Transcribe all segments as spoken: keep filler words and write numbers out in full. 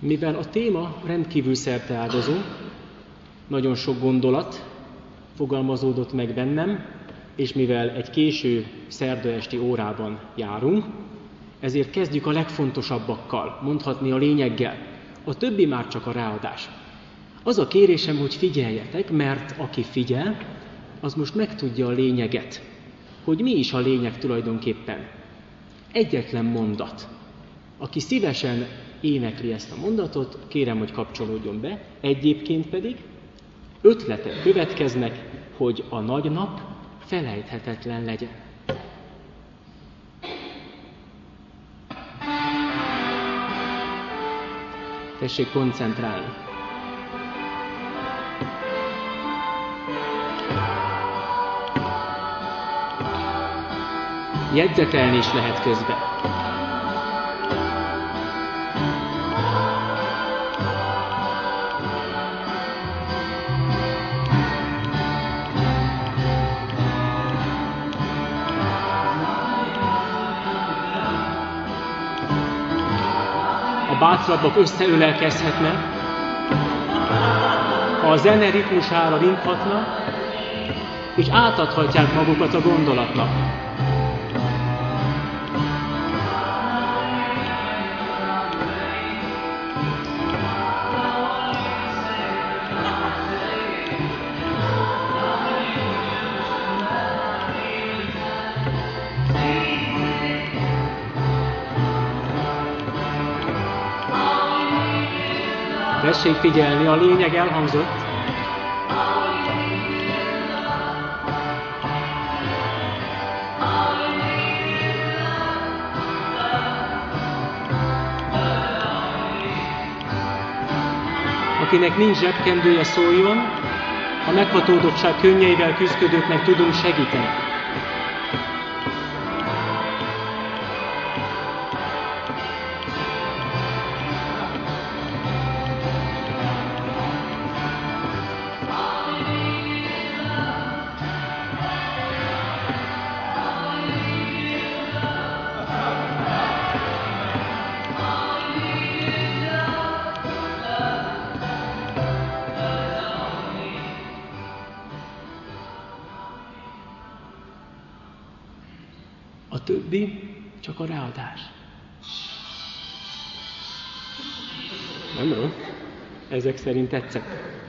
Mivel a téma rendkívül szerteágazó, nagyon sok gondolat fogalmazódott meg bennem, és mivel egy késő szerda esti órában járunk, ezért kezdjük a legfontosabbakkal, mondhatni a lényeggel. A többi már csak a ráadás. Az a kérésem, hogy figyeljetek, mert aki figyel, az most megtudja a lényeget. Hogy mi is a lényeg tulajdonképpen. Egyetlen mondat. Aki szívesen énekli ezt a mondatot, kérem, hogy kapcsolódjon be. Egyébként pedig ötletek következnek, hogy a nagy nap felejthetetlen legyen. Tessék koncentrálni. Jegyzetelni is lehet közben. A bátrabbak összeölelkezhetnek, ha a zene ritmusára ringhatnak, és átadhatják magukat a gondolatnak. Tessék figyelni, a lényeg elhangzott. Akinek nincs zsebkendője, szóljon, a meghatódottság könnyeivel küzdködőknek tudunk segíteni. A többi csak a ráadás. Nem rossz? Ezek szerint tetszett.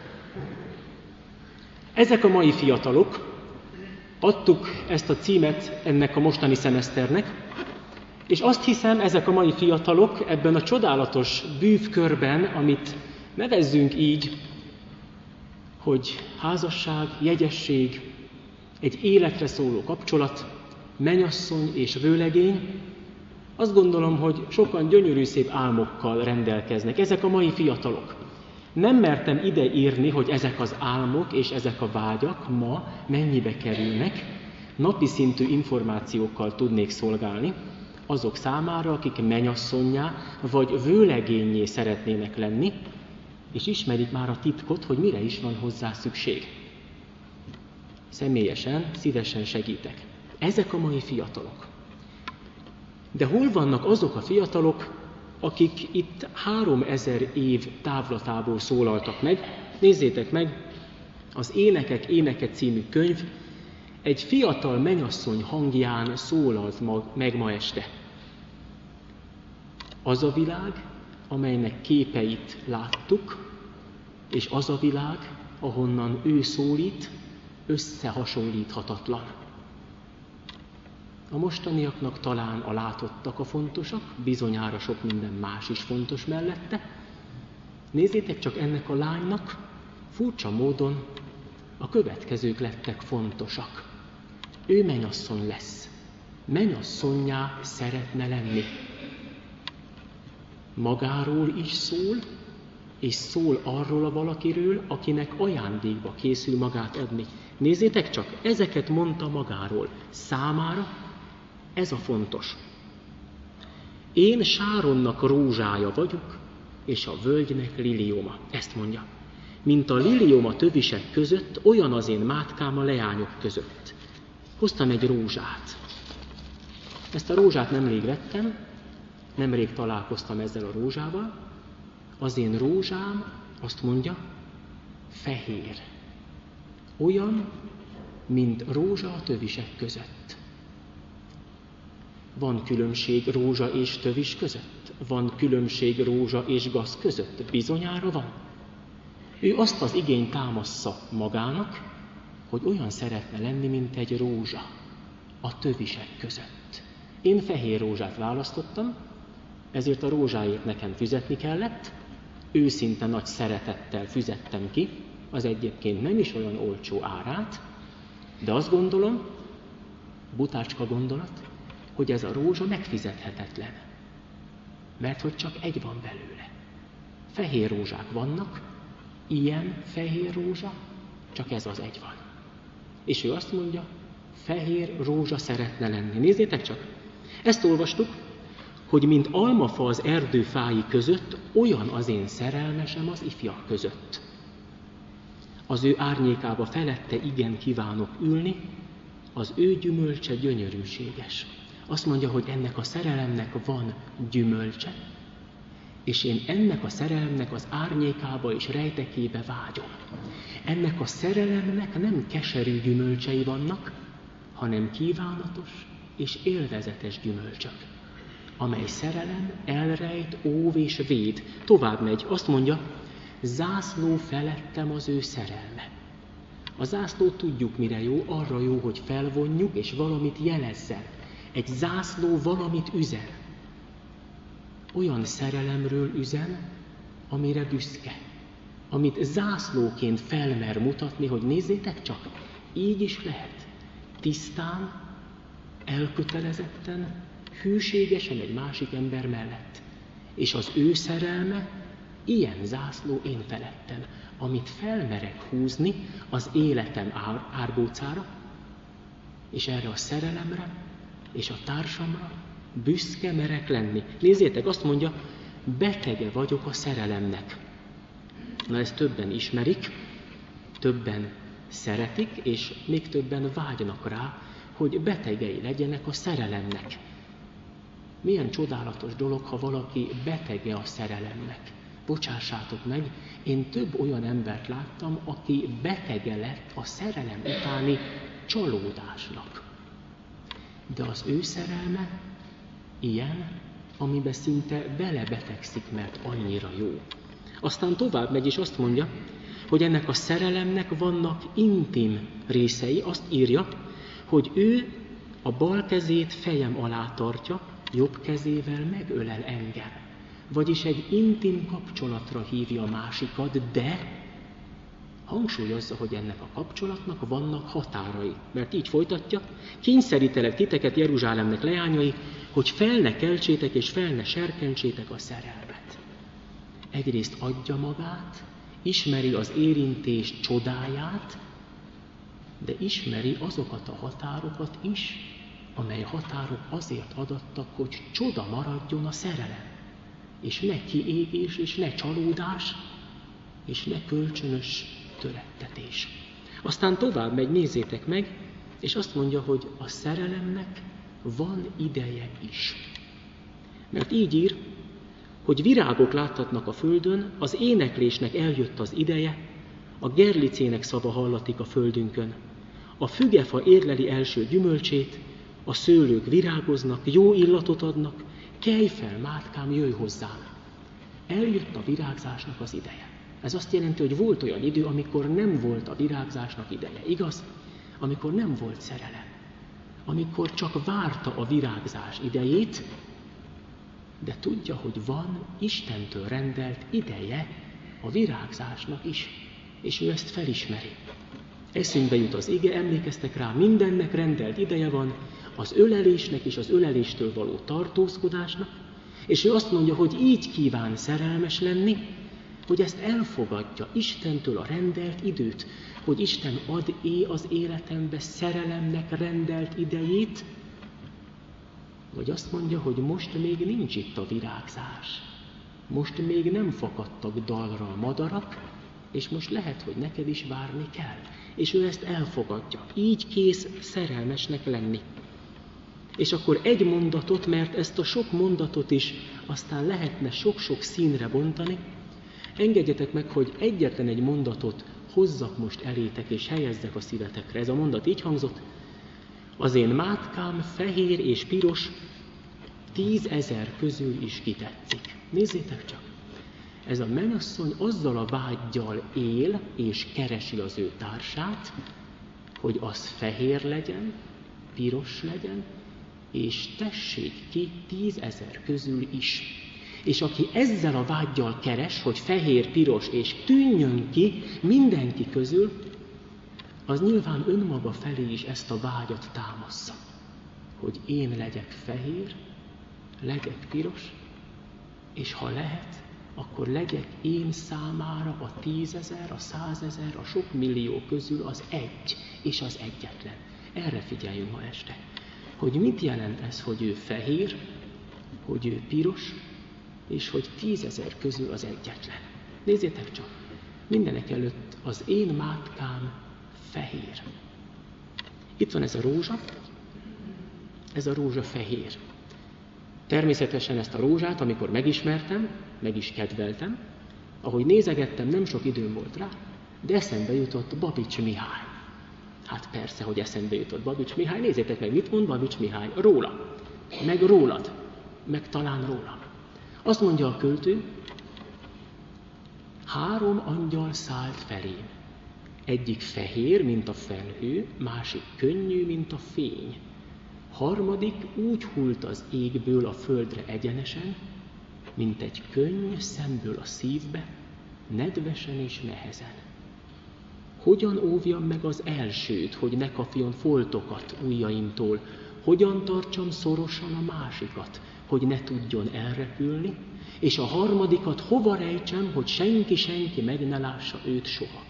Ezek a mai fiatalok, adtuk ezt a címet ennek a mostani szemeszternek, és azt hiszem, ezek a mai fiatalok ebben a csodálatos bűvkörben, amit nevezzünk így, hogy házasság, jegyesség, egy életre szóló kapcsolat, menyasszony és vőlegény, azt gondolom, hogy sokan gyönyörű szép álmokkal rendelkeznek. Ezek a mai fiatalok. Nem mertem ide írni, hogy ezek az álmok és ezek a vágyak ma mennyibe kerülnek. Napi szintű információkkal tudnék szolgálni azok számára, akik menyasszonnyá vagy vőlegényé szeretnének lenni, és ismerik már a titkot, hogy mire is van hozzá szükség. Személyesen, szívesen segítek. Ezek a mai fiatalok. De hol vannak azok a fiatalok, akik itt háromezer év távlatából szólaltak meg? Nézzétek meg, az Énekek Éneke című könyv egy fiatal menyasszony hangján szólalt meg ma este. Az a világ, amelynek képeit láttuk, és az a világ, ahonnan ő szólít, összehasonlíthatatlan. A mostaniaknak talán a látottak a fontosak, bizonyára sok minden más is fontos mellette. Nézzétek csak, ennek a lánynak furcsa módon a következők lettek fontosak. Ő menyasszony lesz. Menyasszonnyá szeretne lenni. Magáról is szól, és szól arról a valakiről, akinek ajándékba készül magát adni. Nézzétek csak, ezeket mondta magáról. Számára ez a fontos. Én Sáronnak rózsája vagyok, és a völgynek lilioma. Ezt mondja. Mint a lilioma tövisek között, olyan az én mátkám a leányok között. Hoztam egy rózsát. Ezt a rózsát nemrég vettem, nemrég találkoztam ezzel a rózsával, Az én rózsám, azt mondja, fehér. Olyan, mint rózsa a tövisek között. Van különbség rózsa és tövis között? Van különbség rózsa és gaz között? Bizonyára van. Ő azt az igényt támassza magának, hogy olyan szeretne lenni, mint egy rózsa a tövisek között. Én fehér rózsát választottam, ezért a rózsáért nekem fizetni kellett, őszinte nagy szeretettel fizettem ki, az egyébként nem is olyan olcsó árát, de azt gondolom, butácska gondolat, hogy ez a rózsa megfizethetetlen, mert hogy csak egy van belőle. Fehér rózsák vannak, ilyen fehér rózsa, csak ez az egy van. És ő azt mondja, fehér rózsa szeretne lenni. Nézzétek csak, ezt olvastuk, hogy mint almafa az erdő fái között, olyan az én szerelmesem az ifjak között. Az ő árnyékába felette igen kívánok ülni, az ő gyümölcse gyönyörűséges. Azt mondja, hogy ennek a szerelemnek van gyümölcse, és én ennek a szerelemnek az árnyékába és rejtekébe vágyom. Ennek a szerelemnek nem keserű gyümölcsei vannak, hanem kívánatos és élvezetes gyümölcsök, amely szerelem elrejt, óv és véd. Tovább megy, azt mondja, zászló felettem az ő szerelme. A zászló tudjuk mire jó, arra jó, hogy felvonjuk és valamit jelezzen. Egy zászló valamit üzen. Olyan szerelemről üzen, amire büszke. Amit zászlóként felmer mutatni, hogy nézzétek csak, így is lehet. Tisztán, elkötelezetten, hűségesen egy másik ember mellett. És az ő szerelme ilyen zászló én felettem, amit felmerek húzni az életem ár, árbócára, és erre a szerelemre, és a társamra büszke merek lenni. Nézzétek, azt mondja, betege vagyok a szerelemnek. Na ezt többen ismerik, többen szeretik, és még többen vágynak rá, hogy betegei legyenek a szerelemnek. Milyen csodálatos dolog, ha valaki betege a szerelemnek. Bocsássátok meg, én több olyan embert láttam, aki betege lett a szerelem utáni csalódásnak. De az ő szerelme ilyen, amiben szinte belebetegszik, mert annyira jó. Aztán tovább megy, és azt mondja, hogy ennek a szerelemnek vannak intim részei, azt írja, hogy ő a bal kezét fejem alá tartja, jobb kezével megölel engem. Vagyis egy intim kapcsolatra hívja a másikat, de hangsúlyozza, hogy ennek a kapcsolatnak vannak határai. Mert így folytatja, kényszerítelek titeket Jeruzsálemnek leányai, hogy fel ne keltsétek és fel ne serkentsétek a szerelmet. Egyrészt adja magát, ismeri az érintés csodáját, de ismeri azokat a határokat is, amely határok azért adattak, hogy csoda maradjon a szerelem. És ne kiégés, és ne csalódás, és ne kölcsönös törettetés. Aztán tovább megy, nézzétek meg, és azt mondja, hogy a szerelemnek van ideje is. Mert így ír, hogy virágok láthatnak a földön, az éneklésnek eljött az ideje, a gerlicének szava hallatik a földünkön. A fügefa érleli első gyümölcsét, a szőlők virágoznak, jó illatot adnak, kelj fel, mátkám, jöjj hozzám. Eljött a virágzásnak az ideje. Ez azt jelenti, hogy volt olyan idő, amikor nem volt a virágzásnak ideje, igaz? Amikor nem volt szerelem. Amikor csak várta a virágzás idejét, de tudja, hogy van Istentől rendelt ideje a virágzásnak is, és ő ezt felismeri. Eszünkbe jut az ige, emlékeztek rá, mindennek rendelt ideje van, az ölelésnek és az öleléstől való tartózkodásnak, és ő azt mondja, hogy így kíván szerelmes lenni, hogy ezt elfogadja Istentől a rendelt időt, hogy Isten ad-é az életembe szerelemnek rendelt idejét, vagy azt mondja, hogy most még nincs itt a virágzás, most még nem fakadtak dalra a madarak, és most lehet, hogy neked is várni kell. És ő ezt elfogadja. Így kész szerelmesnek lenni. És akkor egy mondatot, mert ezt a sok mondatot is aztán lehetne sok-sok színre bontani, Engedjetek meg, hogy egyetlen egy mondatot hozzak most elétek, és helyezzek a szívetekre. Ez a mondat így hangzott: az én mátkám fehér és piros, tízezer közül is kitetszik. Nézzétek csak! Ez a menyasszony azzal a vággyal él, és keresi az ő társát, hogy az fehér legyen, piros legyen, és tessék ki tízezer közül is. És aki ezzel a vággyal keres, hogy fehér, piros, és tűnjön ki mindenki közül, az nyilván önmaga felé is ezt a vágyat támassza, hogy én legyek fehér, legyek piros, és ha lehet, akkor legyek én számára a tízezer, a százezer, a sok millió közül az egy, és az egyetlen. Erre figyeljünk ma este. Hogy mit jelent ez, hogy ő fehér, hogy ő piros, és hogy tízezer közül az egyetlen. Nézzétek csak, mindenek előtt az én mátkám fehér. Itt van ez a rózsa, ez a rózsa fehér. Természetesen ezt a rózsát, amikor megismertem, meg is kedveltem, ahogy nézegettem, nem sok időm volt rá, de eszembe jutott Babics Mihály. Hát persze, hogy eszembe jutott Babics Mihály. Nézzétek meg, mit mond Babics Mihály róla, meg rólad, meg talán rólam. Azt mondja a költő: három angyal szállt felém. Egyik fehér, mint a felhő, másik könnyű, mint a fény. Harmadik úgy hult az égből a földre egyenesen, mint egy könny szemből a szívbe, nedvesen és nehezen. Hogyan óvjam meg az elsőt, hogy ne kapjon foltokat ujjaimtól? Hogyan tartsam szorosan a másikat, hogy ne tudjon elrepülni? És a harmadikat hova rejtsem, hogy senki-senki meg ne lássa őt soha?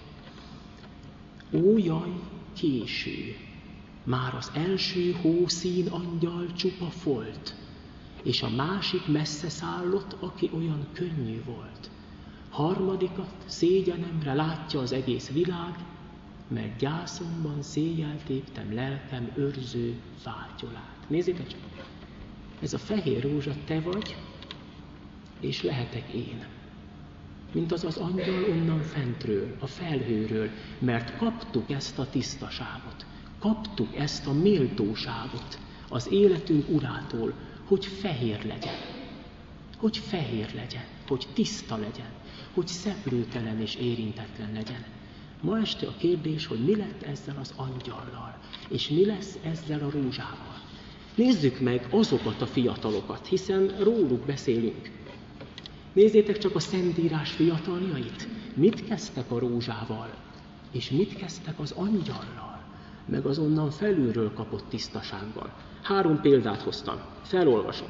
Ó, jaj, késő! Már az első hószín angyal csupa folt, és a másik messze szállott, aki olyan könnyű volt. Harmadikat szégyenemre látja az egész világ, mert gyászomban széjjel téptem lelkem őrző vágyolát. Nézzétek csak! Ez a fehér rózsa te vagy, és lehetek én. Mint az az angyal onnan fentről, a felhőről, mert kaptuk ezt a tisztaságot, kaptuk ezt a méltóságot az életünk urától, hogy fehér legyen, hogy fehér legyen, hogy tiszta legyen, hogy szeplőtelen és érintetlen legyen. Ma este a kérdés, hogy mi lett ezzel az angyallal, és mi lesz ezzel a rózsával. Nézzük meg azokat a fiatalokat, hiszen róluk beszélünk. Nézzétek csak a Szentírás fiataljait. Mit kezdtek a rózsával, és mit kezdtek az angyallal, meg az onnan felülről kapott tisztasággal. Három példát hoztam, felolvasom.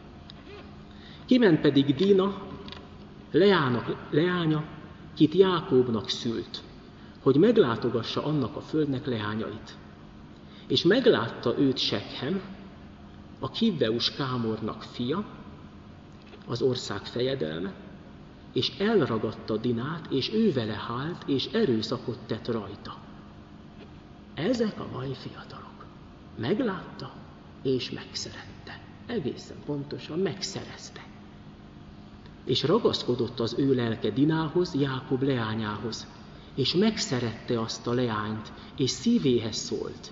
Kiment pedig Dína, Leának, leánya, kit Jákóbnak szült, hogy meglátogassa annak a földnek leányait. És meglátta őt Sekhem, a Kivveus Kámornak fia, az ország fejedelme, és elragadta Dinát, és ő vele hált, és erőszakot tett rajta. Ezek a mai fiatalok. Meglátta, és megszerette. Egészen pontosan megszerezte. És ragaszkodott az ő lelke Dinához, Jákob leányához, és megszerette azt a leányt, és szívéhez szólt.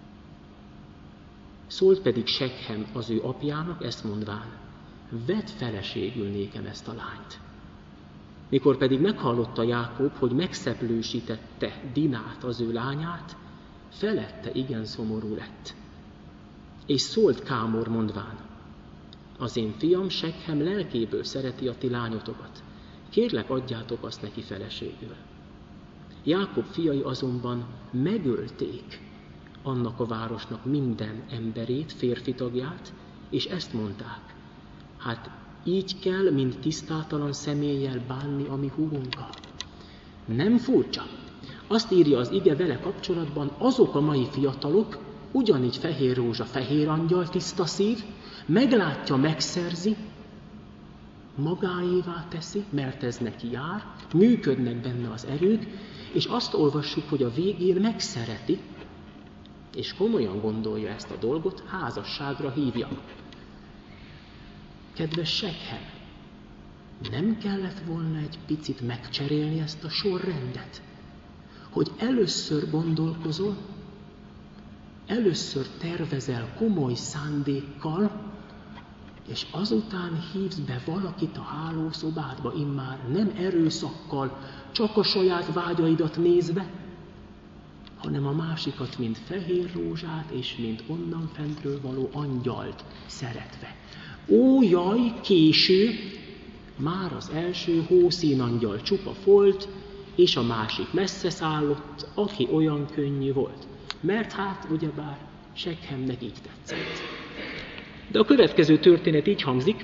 Szólt pedig Sekhem az ő apjának, ezt mondván: vedd feleségül nékem ezt a lányt. Mikor pedig meghallotta Jákob, hogy megszeplősítette Dinát, az ő lányát, felette igen szomorú lett. És szólt Kámor mondván: az én fiam Sekhem lelkéből szereti a ti lányotokat. Kérlek, adjátok azt neki feleségül. Jákob fiai azonban megölték annak a városnak minden emberét, férfi tagját, és ezt mondták: hát így kell, mint tisztátalan személlyel bánni a mi húgunkkal. Nem furcsa? Azt írja az ige vele kapcsolatban, azok a mai fiatalok, ugyanígy fehér rózsa, fehér angyal, tiszta szív, meglátja, megszerzi, magáévá teszi, mert ez neki jár, működnek benne az erők, és azt olvassuk, hogy a végén megszereti, és komolyan gondolja ezt a dolgot, házasságra hívja. Kedves Sekhem, Nem kellett volna egy picit megcserélni ezt a sorrendet? Hogy először gondolkozol, először tervezel komoly szándékkal, és azután hívsz be valakit a hálószobádba, immár nem erőszakkal, csak a saját vágyaidat nézve, hanem a másikat, mint fehér rózsát, és mint onnan fentről való angyalt szeretve. Ó, jaj, késő, már az első hószín angyal csupa folt, és a másik messze szállott, aki olyan könnyű volt. Mert hát, ugyebár, Sekhemnek így tetszett. De a következő történet így hangzik,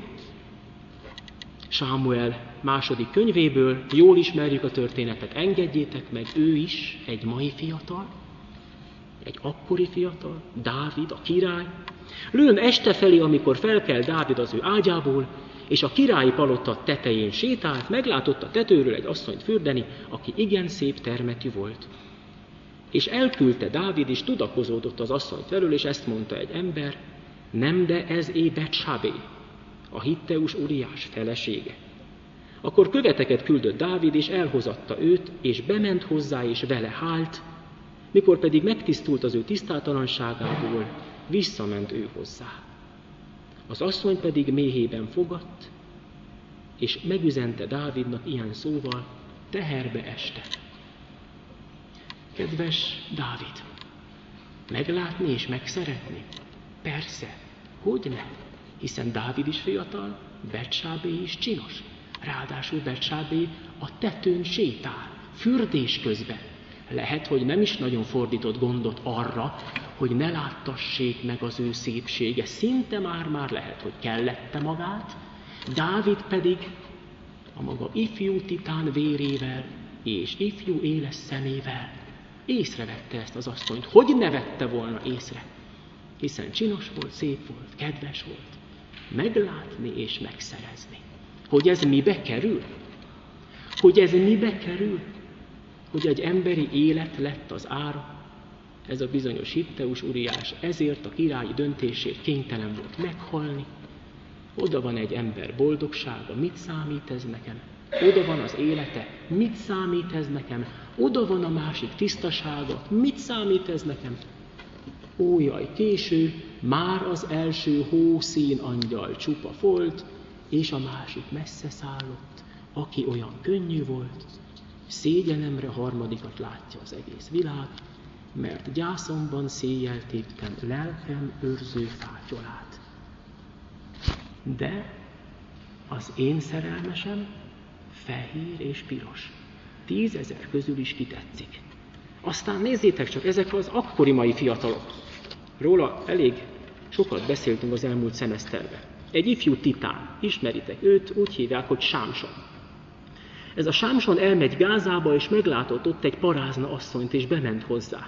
Sámuel második könyvéből, jól ismerjük a történetet, engedjétek meg, ő is egy mai fiatal, egy akkori fiatal, Dávid, a király. Lőn este felé, amikor felkel Dávid az ő ágyából, és a királyi palota tetején sétált, meglátott a tetőről egy asszonyt fürdeni, aki igen szép termetű volt. És elküldte Dávid, és tudakozódott az asszony felől, és ezt mondta egy ember, nem, de ez é Betsabé, a Hitteus Uriás felesége. Akkor követeket küldött Dávid, és elhozatta őt, és bement hozzá, és vele hált, mikor pedig megtisztult az ő tisztátalanságából, visszament ő hozzá. Az asszony pedig méhében fogadt, és megüzente Dávidnak ilyen szóval, teherbe este. Kedves Dávid, meglátni és megszeretni? Persze, hogy ne? Hiszen Dávid is fiatal, Betsábé is csinos. Ráadásul Betsábé a tetőn sétál, fürdés közben. Lehet, hogy nem is nagyon fordított gondot arra, hogy ne láttassék meg az ő szépsége. Szinte már-már lehet, hogy kellette magát, Dávid pedig a maga ifjú titán vérével és ifjú éles szemével észrevette ezt az asszonyt. Hogy ne vette volna észre? Hiszen csinos volt, szép volt, kedves volt. Meglátni és megszerezni. Hogy ez mibe kerül? Hogy ez mibe kerül? Hogy egy emberi élet lett az ára? Ez a bizonyos Hitteus Uriás ezért a királyi döntésért kénytelen volt meghalni. Oda van egy ember boldogsága, mit számít ez nekem? Oda van az élete, mit számít ez nekem? Oda van a másik tisztasága, mit számít ez nekem? Ó, jaj, késő, már az első hószín angyal csupa folt, és a másik messze szállott, aki olyan könnyű volt, szégyenemre harmadikat látja az egész világ, mert gyászomban széjjel téptem lelkem őrző fátyolát. De az én szerelmesem fehér és piros, tízezer közül is kitetszik. Aztán nézzétek csak, ezek az akkori mai fiatalok. Róla elég sokat beszéltünk az elmúlt szemeszterben. Egy ifjú titán, ismeritek őt, úgy hívják, hogy Sámson. Ez a Sámson elmegy Gázába, és meglátott ott egy parázna asszonyt, és bement hozzá.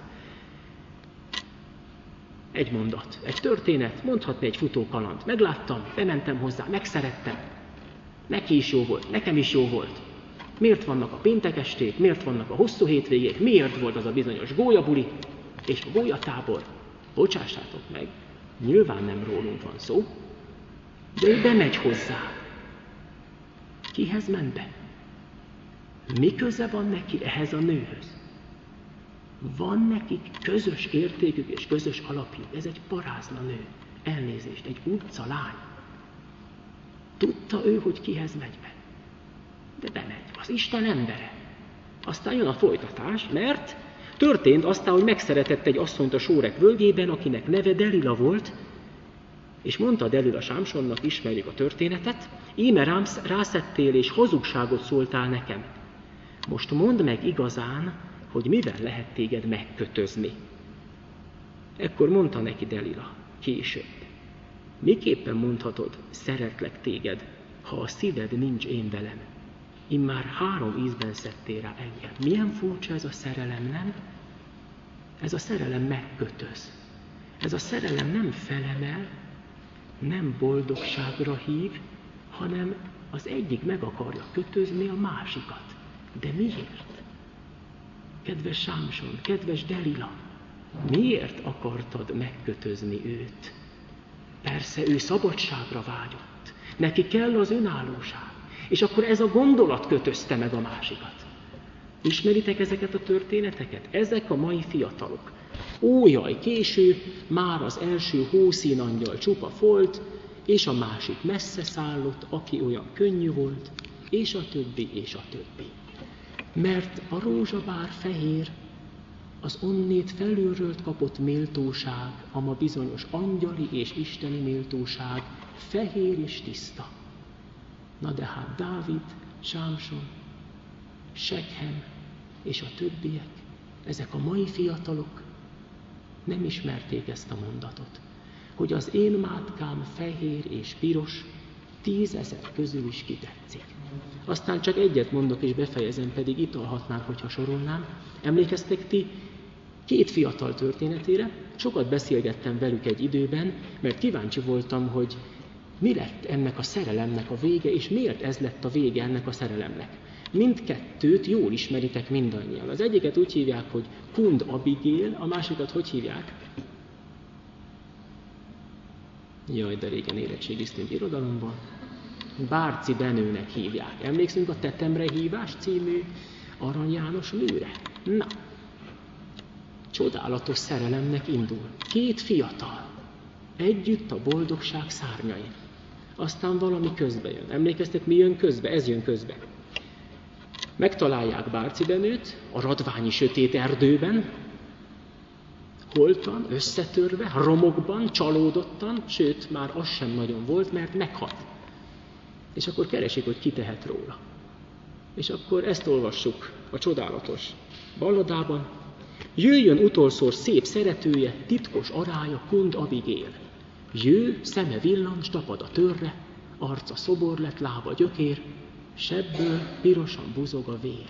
Egy mondat, egy történet, mondhatni egy futókaland. Megláttam, bementem hozzá, megszerettem. Neki is jó volt, nekem is jó volt. Miért vannak a péntekesték, miért vannak a hosszú hétvégék, miért volt az a bizonyos gólyabuli és a gólyatábor? Bocsássátok meg, nyilván nem rólunk van szó, de ő bemegy hozzá. Kihez ment be? Mi köze van neki ehhez a nőhöz? Van nekik közös értékük és közös alapjuk. Ez egy parázna nő. Elnézést, egy utca lány. Tudta ő, hogy kihez megy be. De bemegy. Az Isten embere. Aztán jön a folytatás, mert történt aztán, hogy megszeretett egy asszonyt a Sórek völgyében, akinek neve Delila volt, és mondta Delila Sámsonnak, ismerjük a történetet, íme rám rászettél és hazugságot szóltál nekem. Most mondd meg igazán, hogy mivel lehet téged megkötözni. Ekkor mondta neki Delila, később. Miképpen mondhatod, szeretlek téged, ha a szíved nincs én velem? Immár három ízben szedtél rá engem. Milyen furcsa ez a szerelem, nem? Ez a szerelem megkötöz. Ez a szerelem nem felemel, nem boldogságra hív, hanem az egyik meg akarja kötözni a másikat. De miért? Kedves Sámson, kedves Delila, miért akartad megkötözni őt? Persze ő szabadságra vágyott. Neki kell az önállóság. És akkor ez a gondolat kötözte meg a másikat. Ismeritek ezeket a történeteket? Ezek a mai fiatalok. Ó, jaj, késő, már az első hószínangyal csupa folt, és a másik messze szállott, aki olyan könnyű volt, és a többi, és a többi. Mert a rózsabár fehér, az onnét felülről kapott méltóság, ama bizonyos angyali és isteni méltóság, fehér és tiszta. Na de hát Dávid, Sámson, Sekhem és a többiek, ezek a mai fiatalok nem ismerték ezt a mondatot, hogy az én mátkám fehér és piros, tízezer közül is kitetszik. Aztán csak egyet mondok és befejezem, pedig itt alhatnánk, hogyha sorolnám. Emlékeztek ti két fiatal történetére? Sokat beszélgettem velük egy időben, mert kíváncsi voltam, hogy mi lett ennek a szerelemnek a vége, és miért ez lett a vége ennek a szerelemnek. Mindkettőt jól ismeritek mindannyian. Az egyiket úgy hívják, hogy Kund Abigail, a másikat hogy hívják? Jaj, de régen érettségiztünk irodalomban. Bárci Benőnek hívják. Emlékszünk a Tetemre hívás című Arany János műre? Na, csodálatos szerelemnek indul. Két fiatal, együtt a boldogság szárnyain. Aztán valami közbe jön. Emlékeztek, mi jön közbe? Ez jön közbe. Megtalálják Bárci Benőt a radványi sötét erdőben, holtan, összetörve, romokban, csalódottan, sőt, már az sem nagyon volt, mert meghalt. És akkor keresik, hogy ki tehet róla. És akkor ezt olvassuk a csodálatos balladában. Jöjjön utolszor szép szeretője, titkos arája, Kund Abigail. Jő, szeme villancs, tapad a törre, arca szobor lett, lába gyökér, sebből pirosan buzog a vér.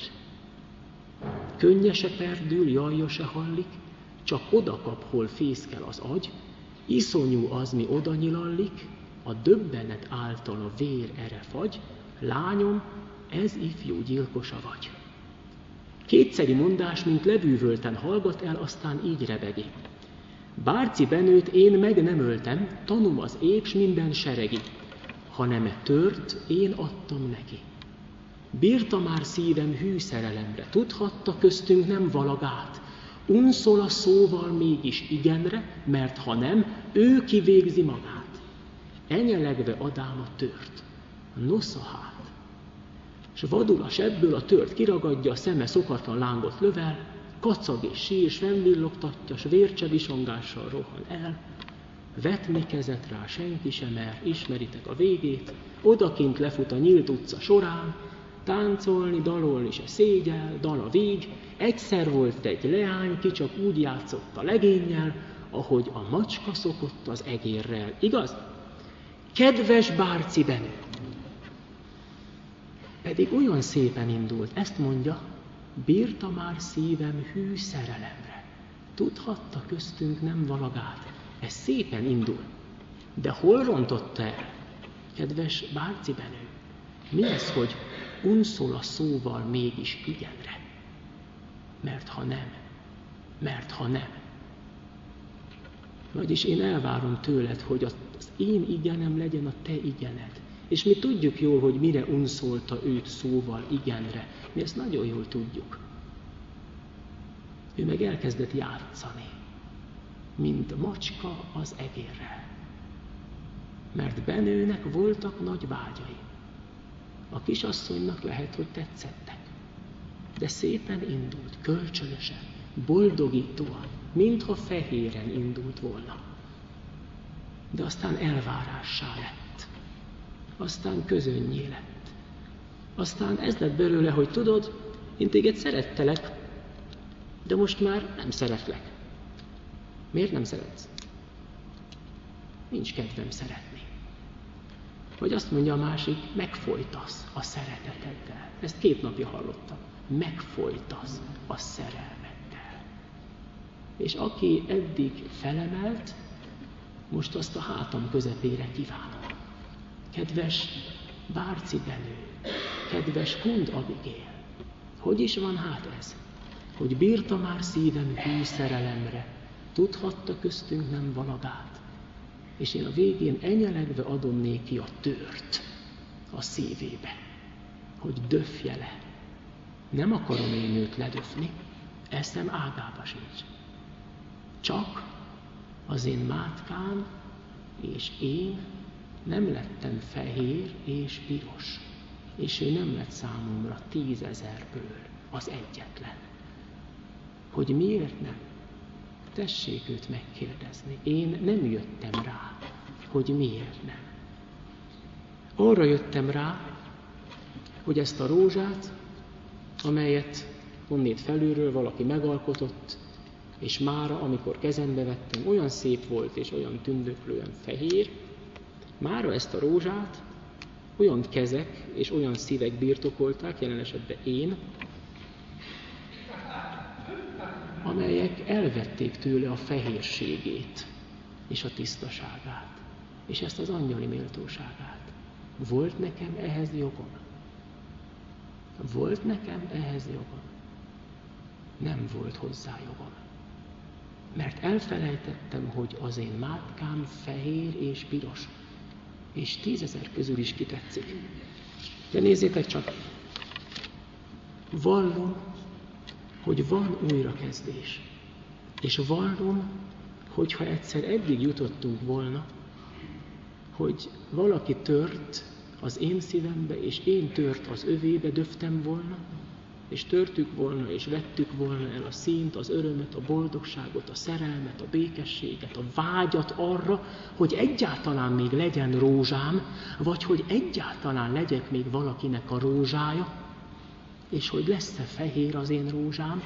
Könnye se perdül, jajja se hallik, csak oda kap, hol fészkel az agy, iszonyú az, mi oda nyilallik, a döbbenet által a vér ere fagy, lányom, ez ifjú gyilkosa vagy. Kétszeri mondás, mint lebűvölten hallgat el, aztán így rebegi. Bárci Benőt én meg nem öltem, tanum az ég, s minden seregi, hanem e tört én adtam neki. Bírta már szívem hű szerelemre, tudhatta köztünk nem valagát, unszol a szóval mégis igenre, mert ha nem, ő kivégzi magát. Enyelegve adám a tört, nosza hát. S vadul a sebből a tört kiragadja, a szeme szokatlan lángot lövel, kacag és sír, s fennvillogtatja, s vércse visongással rohan el. Vetni kezet rá senki sem mer, ismeritek a végét, odakint lefut a nyílt utca során, táncolni, dalolni se szégyel, dal a vég, egyszer volt egy leány, ki csak úgy játszott a legénnyel, ahogy a macska szokott az egérrel. Igaz? Kedves Bárci Benő! Pedig olyan szépen indult, ezt mondja, bírta már szívem hű szerelemre. Tudhatta köztünk nem valagát. Ez szépen indul. De hol rontotta el? Kedves Bárci Benő, mi ez, hogy unszol a szóval mégis igenre? Mert ha nem, mert ha nem. Vagyis én elvárom tőled, hogy az én igenem legyen a te igened. És mi tudjuk jól, hogy mire unszolta őt szóval igenre. Mi ezt nagyon jól tudjuk. Ő meg elkezdett játszani, mint macska az egérrel. Mert Benőnek voltak nagy vágyai. A kisasszonynak lehet, hogy tetszettek. De szépen indult, kölcsönösen, boldogítóan, mintha fehéren indult volna. De aztán elvárássá lett. Aztán közönnyé lett. Aztán ez lett belőle, hogy tudod, én téged szerettelek, de most már nem szeretlek. Miért nem szeretsz? Nincs kedvem szeretni. Vagy azt mondja a másik, megfojtasz a szereteteddel. Ezt két napja hallottam. Megfojtasz a szerelmeddel. És aki eddig felemelt, most azt a hátam közepére kívánom. Kedves Bárci Benő, kedves Kund Abigail, hogy is van hát ez? Hogy bírta már szívem hű szerelemre, tudhatta köztünk nem valagát, és én a végén enyelegve adom néki a tört a szívébe. hogy döfje le. Nem akarom én őt ledöfni, eszem ágába sincs. Csak az én mátkám és én nem lettem fehér és piros, és ő nem lett számomra tízezerből az egyetlen. Hogy miért nem? Tessék őt megkérdezni. Én nem jöttem rá, hogy miért nem. Arra jöttem rá, hogy ezt a rózsát, amelyet onnét felülről valaki megalkotott, és mára, amikor kezembe vettem, olyan szép volt és olyan tündöklően fehér, mára ezt a rózsát olyan kezek és olyan szívek birtokolták, jelen esetben én, amelyek elvették tőle a fehérségét és a tisztaságát, és ezt az angyali méltóságát. Volt nekem ehhez jogom? Volt nekem ehhez jogom? Nem volt hozzá jogom. Mert elfelejtettem, hogy az én mátkám fehér és piros, és tízezer közül is kitetszik. De nézzétek csak, vallom, hogy van újrakezdés. És vallom, hogyha egyszer eddig jutottunk volna, hogy valaki tört az én szívembe, és én tört az övébe, döftem volna, és törtük volna, és vettük volna el a színt, az örömet, a boldogságot, a szerelmet, a békességet, a vágyat arra, hogy egyáltalán még legyen rózsám, vagy hogy egyáltalán legyek még valakinek a rózsája, és hogy lesz-e fehér az én rózsám,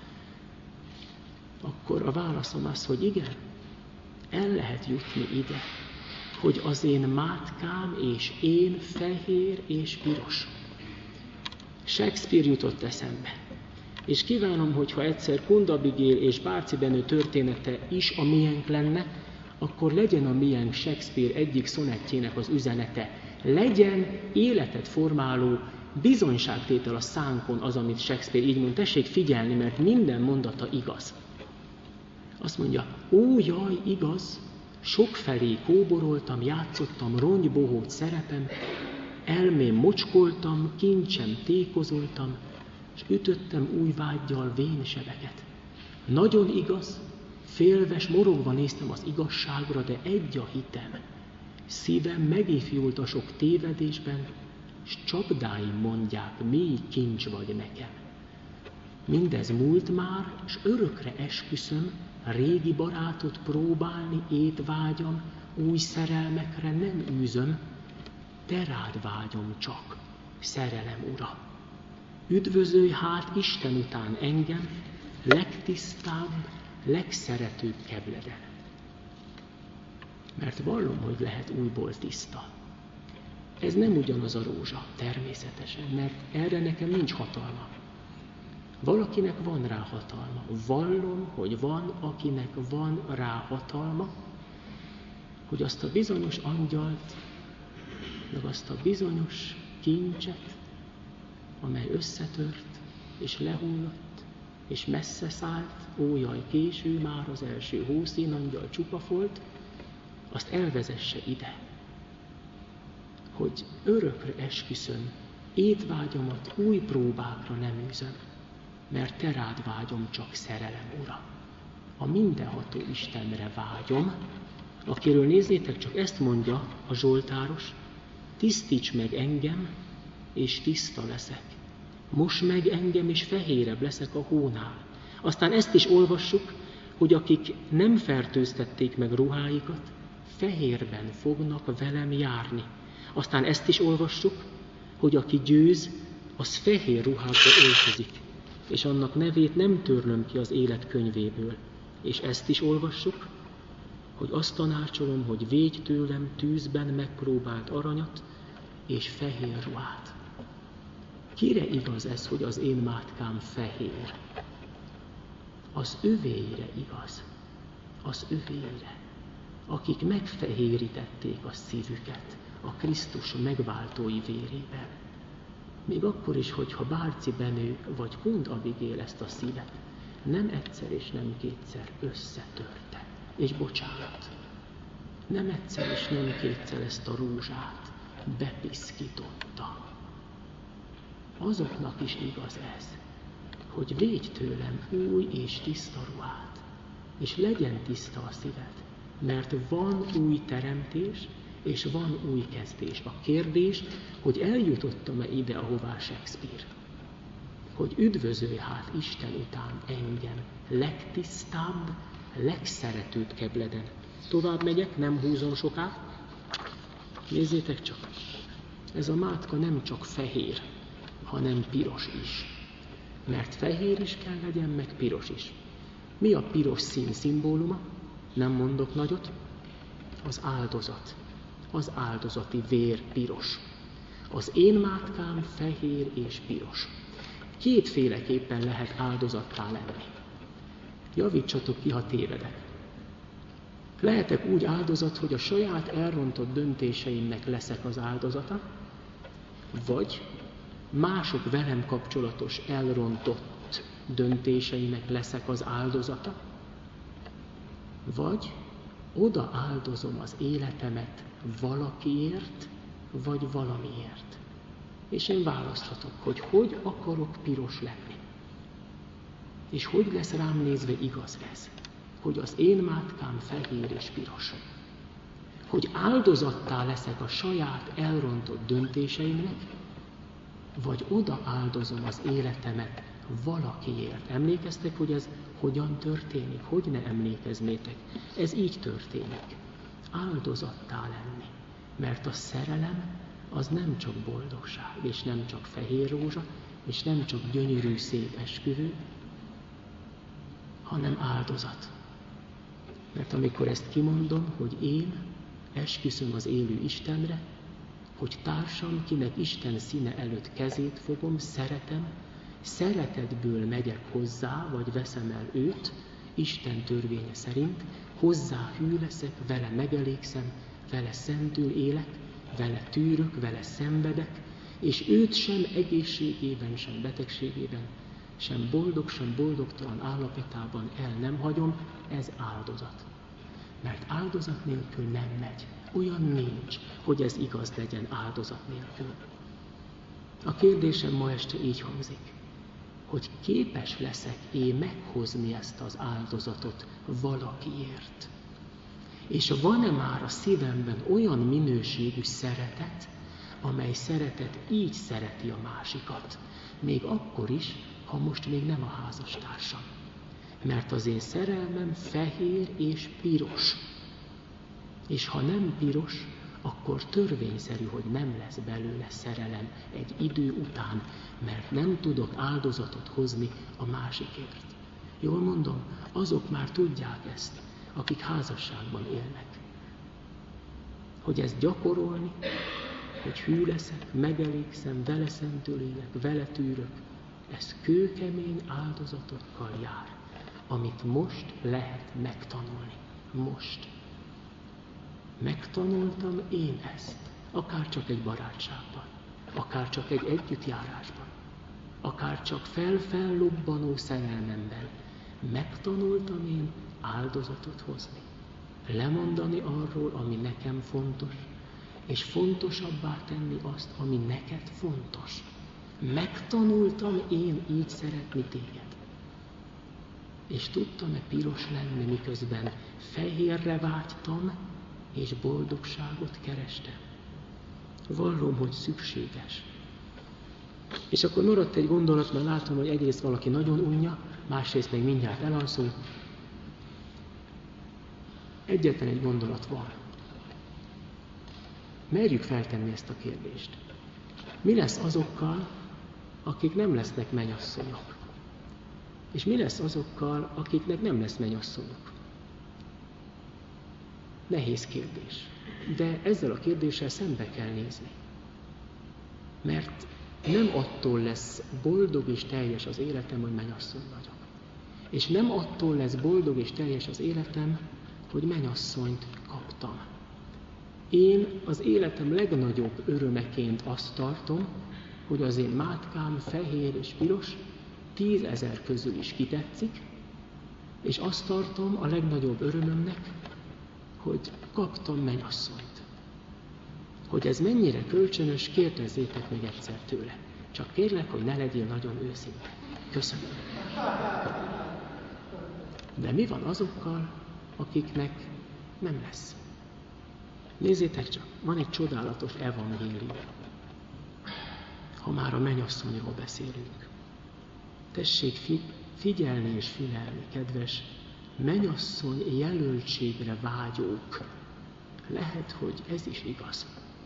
akkor a válaszom az, hogy igen, el lehet jutni ide, hogy az én mátkám és én fehér és piros. Shakespeare jutott eszembe. És kívánom, hogyha egyszer Kund Abigail és Bárci Benő története is a miénk lenne, akkor legyen a miénk Shakespeare egyik szonettjének az üzenete. Legyen életet formáló bizonyságtétel a szánkon az, amit Shakespeare így mond. Tessék figyelni, mert minden mondata igaz. Azt mondja, ó jaj, igaz, sokfelé kóboroltam, játszottam rongybohóc szerepem, elmém mocskoltam, kincsem tékozoltam, és ütöttem új vággyal vénsebeket. Nagyon igaz, félves, morogva néztem az igazságra, de egy a hitem. Szívem megifjult a sok tévedésben, s csapdáim mondják, mély kincs vagy nekem. Mindez múlt már, s örökre esküszöm, régi barátot próbálni étvágyam, új szerelmekre nem űzöm, te rád vágyom csak, szerelem ura. Üdvözölj hát Isten után engem, legtisztább, legszeretőbb kebleden. Mert vallom, hogy lehet újból tiszta. Ez nem ugyanaz a rózsa, természetesen, mert erre nekem nincs hatalma. Valakinek van rá hatalma. Vallom, hogy van, akinek van rá hatalma, hogy azt a bizonyos angyalt, meg azt a bizonyos kincset, amely összetört, és lehullott, és messze szállt, ó jaj, késő már az első hószínangyal csupa folt, azt elvezesse ide, hogy örökre esküszöm, étvágyamat új próbákra nem űzöm, mert te rád vágyom csak, szerelem ura. A mindenható Istenre vágyom, akiről nézzétek, csak ezt mondja a zsoltáros, tisztíts meg engem, és tiszta leszek. Mos meg engem, és fehérebb leszek a hónál. Aztán ezt is olvassuk, hogy akik nem fertőztették meg ruháikat, fehérben fognak velem járni. Aztán ezt is olvassuk, hogy aki győz, az fehér ruhába öltözik, és annak nevét nem törlöm ki az élet könyvéből. És ezt is olvassuk, hogy azt tanácsolom, hogy védj tőlem tűzben megpróbált aranyat és fehér ruhát. Kire igaz ez, hogy az én mátkám fehér? Az övéire igaz. Az övéire, akik megfehérítették a szívüket a Krisztus megváltói vérével. Még akkor is, hogyha Bárci Benő vagy Kund Abigail ezt a szívet nem egyszer és nem kétszer összetörte. És bocsánat, nem egyszer és nem kétszer ezt a rózsát bepiszkította. azoknak is igaz ez, hogy védj tőlem új és tiszta ruhát, és legyen tiszta a szíved, mert van új teremtés, és van új kezdés. A kérdés, hogy eljutottam-e ide, ahová Shakespeare, hogy üdvözölj hát Isten után engem, legtisztább, legszeretőbb kebleden. Tovább megyek, nem húzom soká. Nézzétek csak, ez a mátka nem csak fehér, hanem piros is. Mert fehér is kell legyen, meg piros is. Mi a piros szín szimbóluma? Nem mondok nagyot. Az áldozat. Az áldozati vér piros. Az én mátkám fehér és piros. Kétféleképpen lehet áldozattá lenni. Javítsatok ki, ha tévedek. Lehetek úgy áldozat, hogy a saját elrontott döntéseimnek leszek az áldozata, vagy mások velem kapcsolatos elrontott döntéseinek leszek az áldozata, vagy oda áldozom az életemet valakiért, vagy valamiért. És én választhatok, hogy hogy akarok piros lenni. És hogy lesz rám nézve igaz ez, hogy az én mátkám fehér és piros. Hogy áldozattá leszek a saját elrontott döntéseimnek, vagy oda áldozom az életemet valakiért. Emlékeztek, hogy ez hogyan történik? Hogy ne emlékeznétek? Ez így történik. Áldozattá lenni. Mert a szerelem az nem csak boldogság, és nem csak fehér rózsa, és nem csak gyönyörű szép esküvő, hanem áldozat. Mert amikor ezt kimondom, hogy én esküszöm az élő Istenre, hogy társam, kinek Isten színe előtt kezét fogom, szeretem, szeretetből megyek hozzá, vagy veszem el őt, Isten törvénye szerint, hozzá hű leszek, vele megelégszem, vele szentül élek, vele tűrök, vele szenvedek, és őt sem egészségében, sem betegségében, sem boldog, sem boldogtalan állapotában el nem hagyom, ez áldozat. Mert áldozat nélkül nem megy. Olyan nincs, hogy ez igaz legyen áldozat nélkül. A kérdésem ma este így hangzik, hogy képes leszek én meghozni ezt az áldozatot valakiért. És van-e már a szívemben olyan minőségű szeretet, amely szeretet így szereti a másikat, még akkor is, ha most még nem a házastársam. Mert az én szerelmem fehér és piros. És ha nem piros, akkor törvényszerű, hogy nem lesz belőle szerelem egy idő után, mert nem tudok áldozatot hozni a másikért. Jól mondom, azok már tudják ezt, akik házasságban élnek. Hogy ezt gyakorolni, hogy hű leszek, megelégszem, vele szentül élek, vele tűrök, ez kőkemény áldozatokkal jár, amit most lehet megtanulni. Most. Megtanultam én ezt, akár csak egy barátságban, akár csak egy együttjárásban, akár csak fel-fellobbanó szerelmemben. Megtanultam én áldozatot hozni, lemondani arról, ami nekem fontos, és fontosabbá tenni azt, ami neked fontos. Megtanultam én így szeretni téged. És tudtam-e piros lenni, miközben fehérre vágytam, és boldogságot kerestem? Vallom, hogy szükséges. És akkor maradt egy gondolat, mert látom, hogy egyrészt valaki nagyon unja, másrészt meg mindjárt elalszul. Egyetlen egy gondolat van. Merjük feltenni ezt a kérdést. Mi lesz azokkal, akik nem lesznek mennyasszonyok? És mi lesz azokkal, akiknek nem lesz mennyasszonyok? Nehéz kérdés. De ezzel a kérdéssel szembe kell nézni. Mert nem attól lesz boldog és teljes az életem, hogy mennyasszony vagyok. És nem attól lesz boldog és teljes az életem, hogy mennyasszonyt kaptam. Én az életem legnagyobb örömeként azt tartom, hogy az én mátkám fehér és piros, tízezer közül is kitetszik, és azt tartom a legnagyobb örömömnek, hogy kaptam mennyasszonyt. Hogy ez mennyire kölcsönös, kérdezzétek meg egyszer tőle. Csak kérlek, hogy ne legyél nagyon őszinte. Köszönöm. De mi van azokkal, akiknek nem lesz? Nézzétek csak, van egy csodálatos evangélium. Ha már a mennyasszonyról beszélünk. Tessék fi- figyelni és fülelni, kedves mennyasszony jelöltségre vágyók. Lehet, hogy ez is igaz.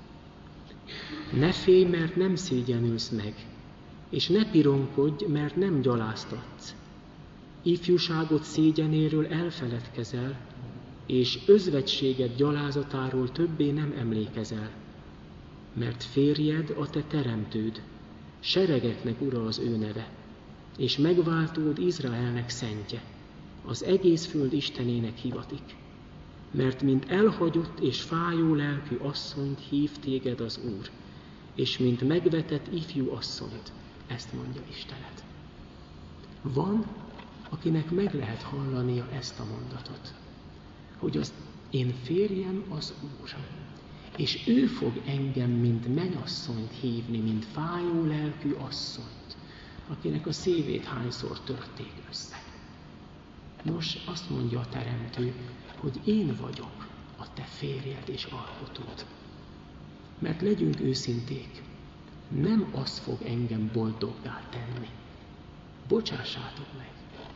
Ne félj, mert nem szégyenülsz meg, és ne pironkodj, mert nem gyaláztatsz. Ifjúságot szégyenéről elfeledkezel, és özvegységed gyalázatáról többé nem emlékezel, mert férjed a te teremtőd, seregeknek ura az ő neve, és megváltód Izraelnek szentje, az egész föld Istenének hivatik. Mert mint elhagyott és fájó lelkű asszonyt hív téged az Úr, és mint megvetett ifjú asszonyt, ezt mondja Istenet. Van, akinek meg lehet hallania ezt a mondatot, hogy az én férjem az Úr, és ő fog engem, mint mennyasszonyt hívni, mint fájó lelkű asszonyt, akinek a szívét hányszor törték össze. Nos, azt mondja a Teremtő, hogy én vagyok a te férjed és alkotód. Mert legyünk őszinték, nem az fog engem boldoggá tenni. Bocsássátok meg!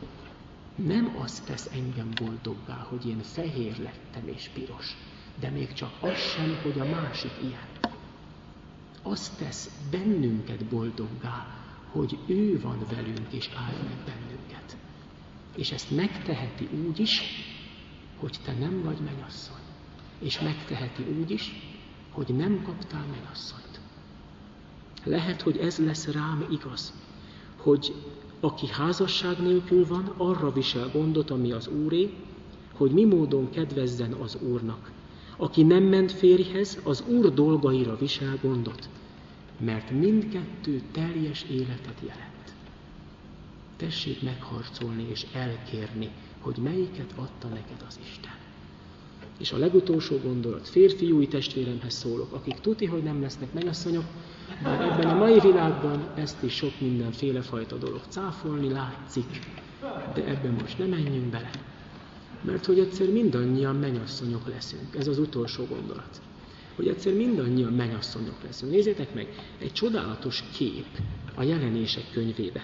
Nem az tesz engem boldoggá, hogy én fehér lettem és piros, de még csak az sem, hogy a másik ilyen. Az tesz bennünket boldoggá, hogy ő van velünk és áld meg bennünket. És ezt megteheti úgy is, hogy te nem vagy mennyasszony. És megteheti úgy is, hogy nem kaptál mennyasszonyt. Lehet, hogy ez lesz rám igaz, hogy aki házasság nélkül van, arra visel gondot, ami az Úré, hogy mi módon kedvezzen az Úrnak. Aki nem ment férjhez, az Úr dolgaira visel gondot, mert mindkettő teljes életet jelent. Tessék megharcolni és elkérni, hogy melyiket adta neked az Isten. És a legutolsó gondolat, férfiúi testvéremhez szólok, akik tuti, hogy nem lesznek mennyasszonyok, bár ebben a mai világban ezt is sok mindenféle fajta dolog cáfolni látszik, de ebben most nem menjünk bele. Mert hogy egyszer mindannyian mennyasszonyok leszünk. Ez az utolsó gondolat. Hogy egyszer mindannyian mennyasszonyok leszünk. Nézzétek meg, egy csodálatos kép a Jelenések könyvébe.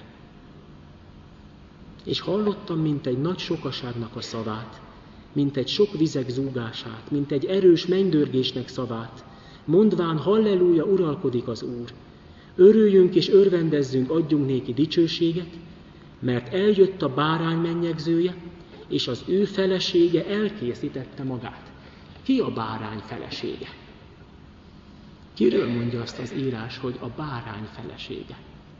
És hallottam, mint egy nagy sokaságnak a szavát, mint egy sok vizek zúgását, mint egy erős mennydörgésnek szavát, mondván, halleluja, uralkodik az Úr. Örüljünk és örvendezzünk, adjunk néki dicsőséget, mert eljött a bárány mennyegzője, és az ő felesége elkészítette magát. Ki a bárány felesége? Kiről mondja azt az írás, hogy a bárány felesége?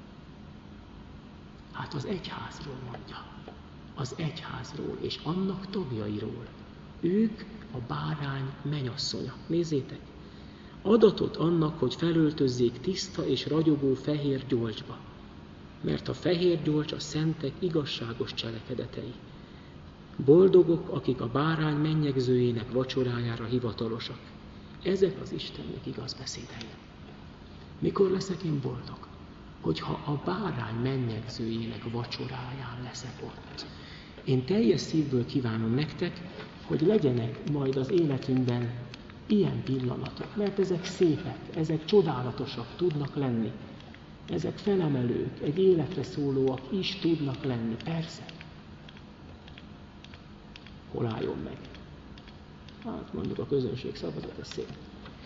Hát az egyházról mondja. Az egyházról és annak tagjairól. Ők a bárány mennyasszonya. Nézzétek! Adatot annak, hogy felöltözzék tiszta és ragyogó fehér gyolcsba, mert a fehér gyolcs a szentek igazságos cselekedetei. Boldogok, akik a bárány mennyegzőjének vacsorájára hivatalosak. Ezek az Istennek igaz beszédei. Mikor leszek én boldog? Hogyha a bárány mennyegzőjének vacsoráján leszek ott. Én teljes szívből kívánom nektek, hogy legyenek majd az életünkben ilyen pillanatok, mert ezek szépek, ezek csodálatosak tudnak lenni. Ezek felemelők, egy életre szólóak is tudnak lenni, persze. Hol álljon meg? Hát mondjuk a közönség szavazat, ez szép.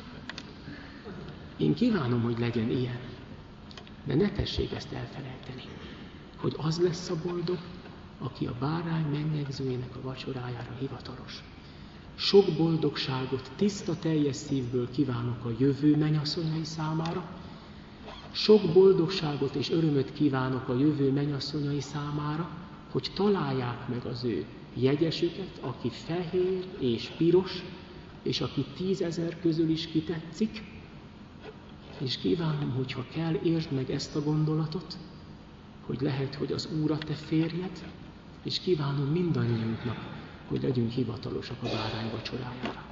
Én kívánom, hogy legyen ilyen, de ne tessék ezt elfelejteni, hogy az lesz a boldog, aki a bárány mennyegzőjének a vacsorájára hivatalos. Sok boldogságot tiszta teljes szívből kívánok a jövő mennyasszonyai számára, sok boldogságot és örömöt kívánok a jövő mennyasszonyai számára, hogy találják meg az ő jegyesüket, aki fehér és piros, és aki tízezer közül is kitetszik, és kívánom, hogyha kell, értsd meg ezt a gondolatot, hogy lehet, hogy az Úr a te férjed, és kívánom mindannyiunknak, hogy legyünk hivatalosak a bárány vacsorájára.